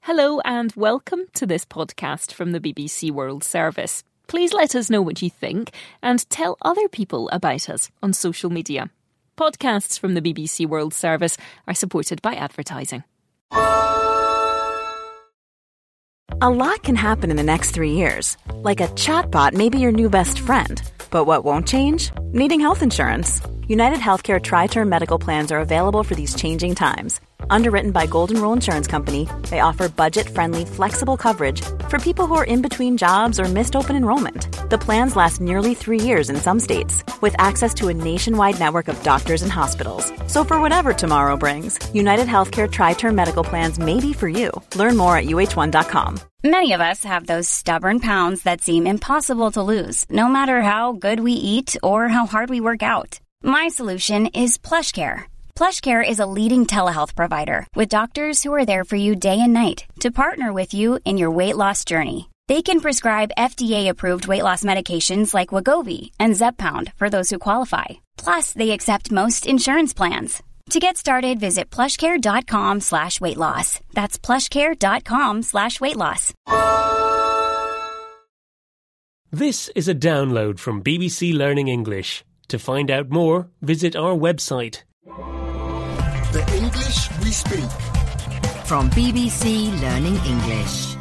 Hello and welcome to this podcast from the BBC World Service. Please let us know what you think and tell other people about us on social media. Podcasts from the BBC World Service are supported by advertising. A lot can happen in the next 3 years. Like a chatbot may be your new best friend. But what won't change? Needing health insurance. United Healthcare Tri-Term Medical Plans are available for these changing times. Underwritten by Golden Rule Insurance Company, they offer budget-friendly, flexible coverage for people who are in between jobs or missed open enrollment. The plans last nearly 3 years in some states, with access to a nationwide network of doctors and hospitals. So for whatever tomorrow brings, United Healthcare Tri-Term Medical Plans may be for you. Learn more at uh1.com. Many of us have those stubborn pounds that seem impossible to lose, no matter how good we eat or how hard we work out. My solution is PlushCare. PlushCare is a leading telehealth provider with doctors who are there for you day and night to partner with you in your weight loss journey. They can prescribe FDA-approved weight loss medications like Wegovy and Zepbound for those who qualify. Plus, they accept most insurance plans. To get started, visit plushcare.com/weightloss. That's plushcare.com/weightloss. This is a download from BBC Learning English. To find out more, visit our website. The English we speak. From BBC Learning English.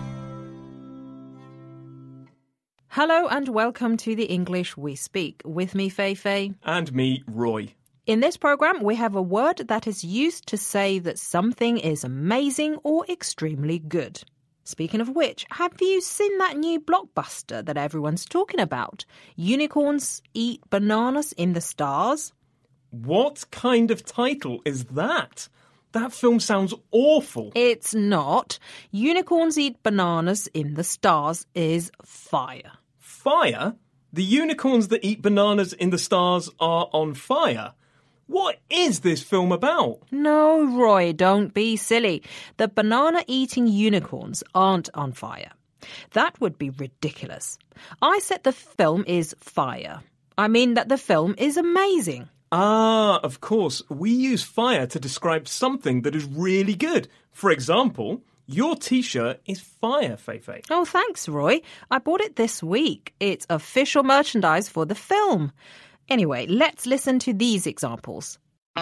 Hello and welcome to the English we speak. With me, Feifei. And me, Roy. In this programme, we have a word that is used to say that something is amazing or extremely good. Speaking of which, have you seen that new blockbuster that everyone's talking about? Unicorns Eat Bananas in the Stars? What kind of title is that? That film sounds awful. It's not. Unicorns Eat Bananas in the Stars is fire. Fire? The unicorns that eat bananas in the stars are on fire? What is this film about? No, Roy, don't be silly. The banana-eating unicorns aren't on fire. That would be ridiculous. I said the film is fire. I mean that the film is amazing. Ah, of course. We use fire to describe something that is really good. For example, your T-shirt is fire, Feifei. Oh, thanks, Roy. I bought it this week. It's official merchandise for the film. Anyway, let's listen to these examples.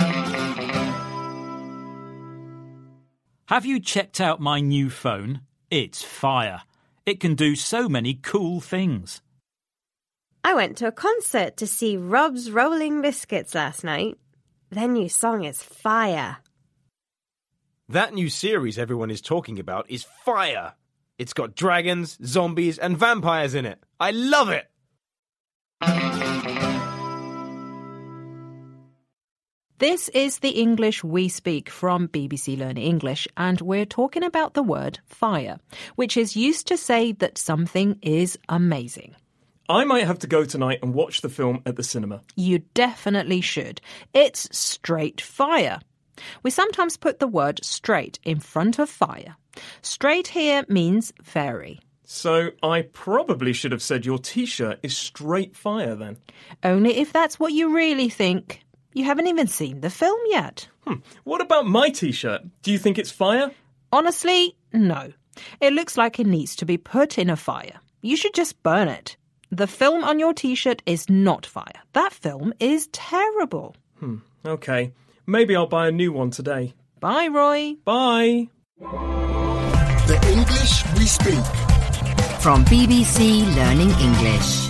Have you checked out my new phone? It's fire. It can do so many cool things. I went to a concert to see Rob's Rolling Biscuits last night. Their new song is fire. That new series everyone is talking about is fire. It's got dragons, zombies, and vampires in it. I love it! This is the English we speak from BBC Learn English, and we're talking about the word fire, which is used to say that something is amazing. I might have to go tonight and watch the film at the cinema. You definitely should. It's straight fire. We sometimes put the word straight in front of fire. Straight here means very. So I probably should have said your T-shirt is straight fire then. Only if that's what you really think. You haven't even seen the film yet. What about my T-shirt? Do you think it's fire? Honestly, no. It looks like it needs to be put in a fire. You should just burn it. The film on your T-shirt is not fire. That film is terrible. Okay. Maybe I'll buy a new one today. Bye, Roy. Bye. The English we speak. From BBC Learning English.